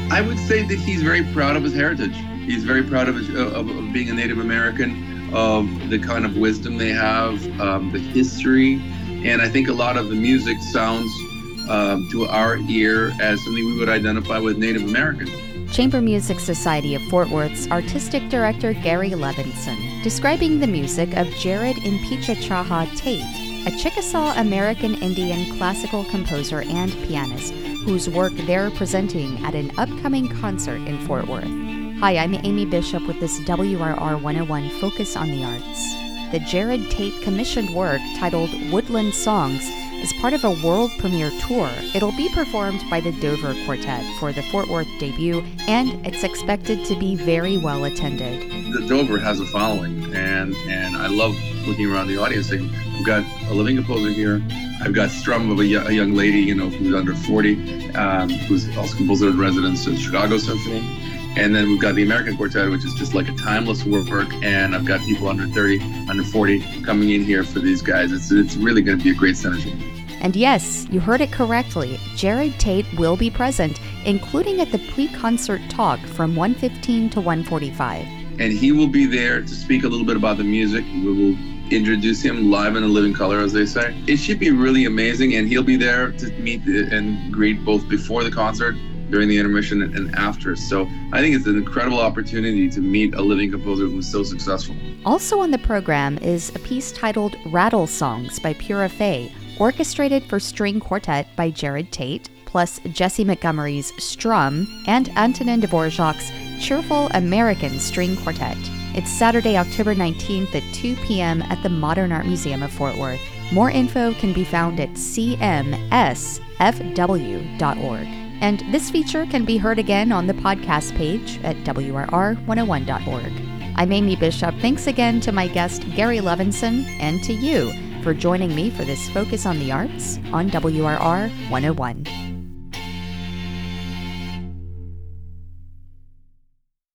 I would say that he's very proud of his heritage. He's very proud of being a Native American, of the kind of wisdom they have, the history. And I think a lot of the music sounds to our ear as something we would identify with Native American. Chamber Music Society of Fort Worth's artistic director Gary Levinson, describing the music of Jared Impeachchaha Tate, a Chickasaw American Indian classical composer and pianist whose work they're presenting at an upcoming concert in Fort Worth. Hi, I'm Amy Bishop with this WRR 101 Focus on the Arts. The Jared Tate commissioned work, titled Woodland Songs, is part of a world premiere tour. It'll be performed by the Dover Quartet for the Fort Worth debut, and it's expected to be very well attended. The Dover has a following, and I love looking around the audience. I've got a living composer here. I've got strum of a young lady, who's under 40, who's also composer in residence at Chicago Symphony. And then we've got the American Quartet, which is just like a timeless work. And I've got people under 30, under 40 coming in here for these guys. It's really going to be a great synergy. And yes, you heard it correctly. Jared Tate will be present, including at the pre-concert talk from 1:15 to 1:45. And he will be there to speak a little bit about the music. We will introduce him live in a living color, as they say. It should be really amazing, and he'll be there to meet and greet both before the concert, during the intermission, and after. So I think it's an incredible opportunity to meet a living composer who's so successful. Also on the program is a piece titled Rattle Songs by Pura Fay, orchestrated for string quartet by Jared Tate, plus Jesse Montgomery's Strum and Antonin Dvorak's Cheerful American String Quartet. It's Saturday, October 19th at 2 p.m. at the Modern Art Museum of Fort Worth. More info can be found at cmsfw.org. And this feature can be heard again on the podcast page at WRR101.org. I'm Amy Bishop. Thanks again to my guest, Gary Levinson, and to you for joining me for this Focus on the Arts on WRR 101.